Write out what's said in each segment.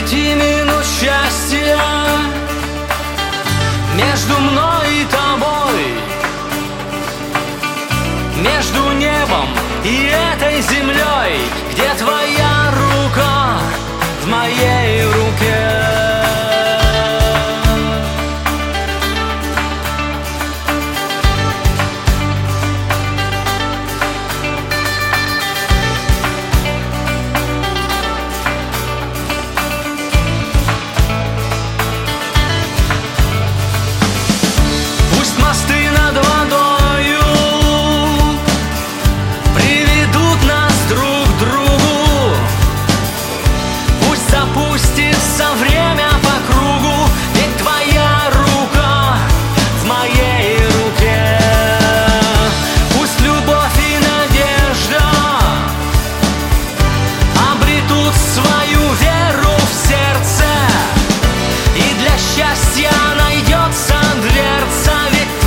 5 минут счастья между мной и тобой, между небом и этой землей, где твоя рука в моей руке. Мосты над водою приведут нас друг к другу. Пусть запустится время по кругу, ведь твоя рука в моей руке. Пусть любовь и надежда обретут свою веру в сердце, и для счастья найдется дверца.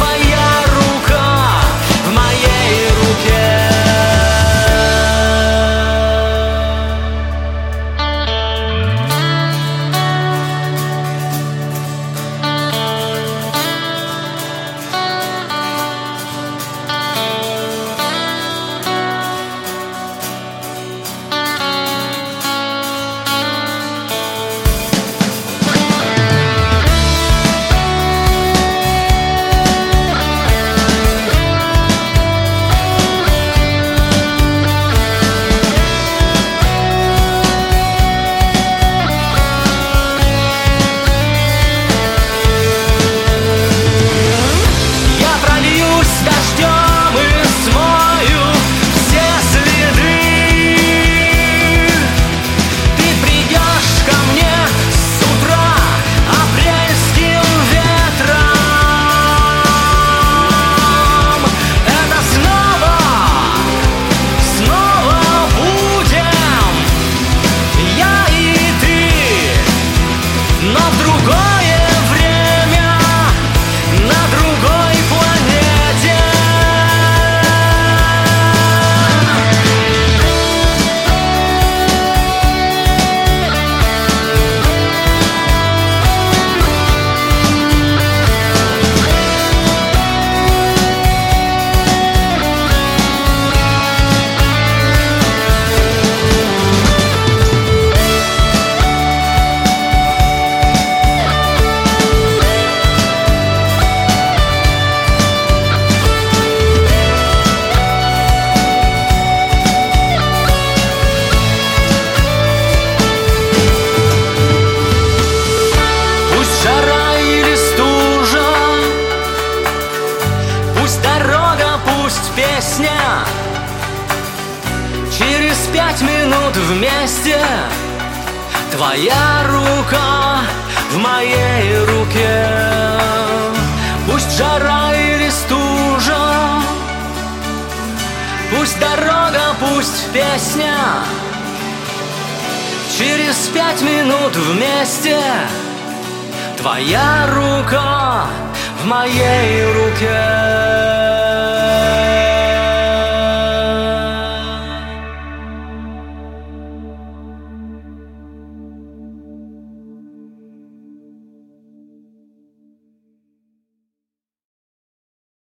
Песня через 5 минут вместе, твоя рука в моей руке. Пусть жара или стужа, пусть дорога, пусть песня, через 5 минут вместе, твоя рука в моей руке.